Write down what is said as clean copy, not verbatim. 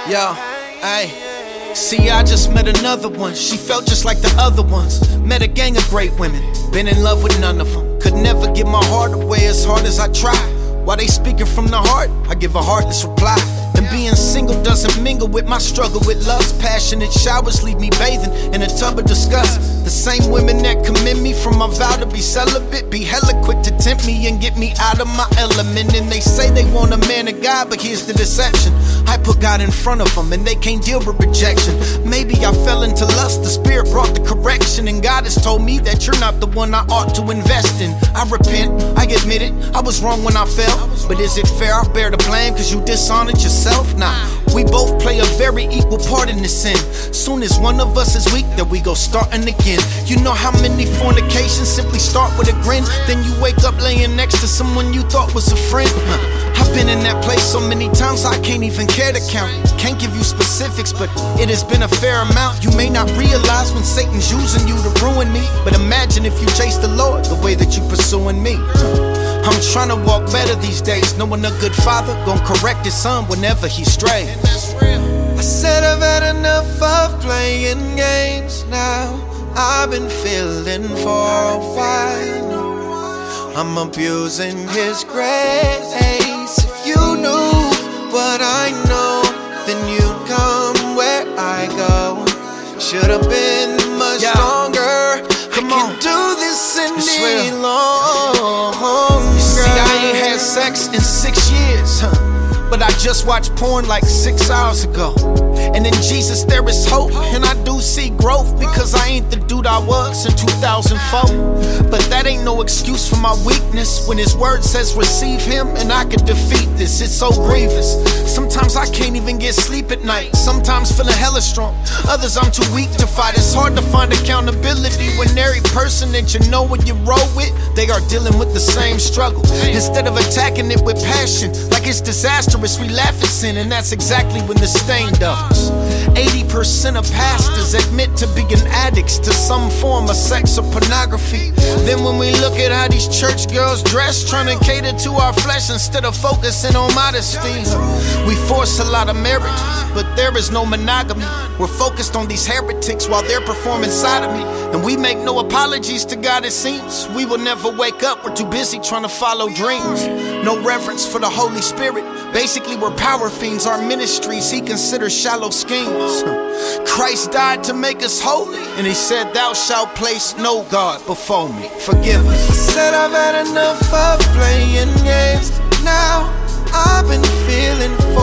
Yo, ayy. See, I just met another one. She felt just like the other ones. Met a gang of great women. Been in love with none of them. Could never give my heart away as hard as I try. While they speaking from the heart, I give a heartless reply. And being single doesn't mingle with my struggle with lust. Passionate showers leave me bathing in a tub of disgust. The same women that commend me from my vow to be celibate be hella quick to tempt me and get me out of my element. And they say they want a man of God, but here's the deception. I put God in front of them and they can't deal with rejection. Maybe I fell into lust, the Spirit brought the correction. And God has told me that you're not the one I ought to invest in. I repent, I admit it, I was wrong when I fell. But is it fair I bear the blame cause you dishonored yourself? Nah, we both play a very equal part in this sin. Soon as one of us is weak, then we go starting again. You know how many fornications simply start with a grin? Then you wake up laying next to someone you thought was a friend. I've been in that place so many times I can't even care to count. Can't give you specifics, but it has been a fair amount. You may not realize when Satan's using you to ruin me, but imagine if you chase the Lord the way that you pursuing me. I'm trying to walk better these days, knowing a good father gon' correct his son whenever he strays. I said I've had enough of playing games now. I've been feeling for a while. I'm abusing his grace. If you knew what I know, then you'd come where I go. Should've been much stronger. Come on, do this any longer. See, I ain't had sex in 6 years, but I just watched porn like 6 hours ago. And in Jesus there is hope, and I do see growth, because I ain't the dude I was in 2004. But that ain't no excuse for my weakness, when his word says receive him and I can defeat this. It's so grievous. Sometimes I can't even get sleep at night, sometimes feeling hella strong, others I'm too weak to fight. It's hard to find accountability when every person that you know when you roll with, they are dealing with the same struggle. Instead of attacking it with passion like it's disastrous, we laugh at sin, and that's exactly when the stain doubles. 80% of pastors admit to being addicts to some form of sex or pornography. Then when we look at how these church girls dress, trying to cater to our flesh instead of focusing on modesty, we force a lot of marriages, but there is no monogamy. We're focused on these heretics while they're performing sodomy, and we make no apologies to God. It seems we will never wake up, we're too busy trying to follow dreams. No reverence for the Holy Spirit. Basically we're power fiends. Our ministries he considers shallow schemes. Christ died to make us holy, and he said thou shalt place no God before me. Forgive us. I said I've had enough of playing games now. I've been feeling for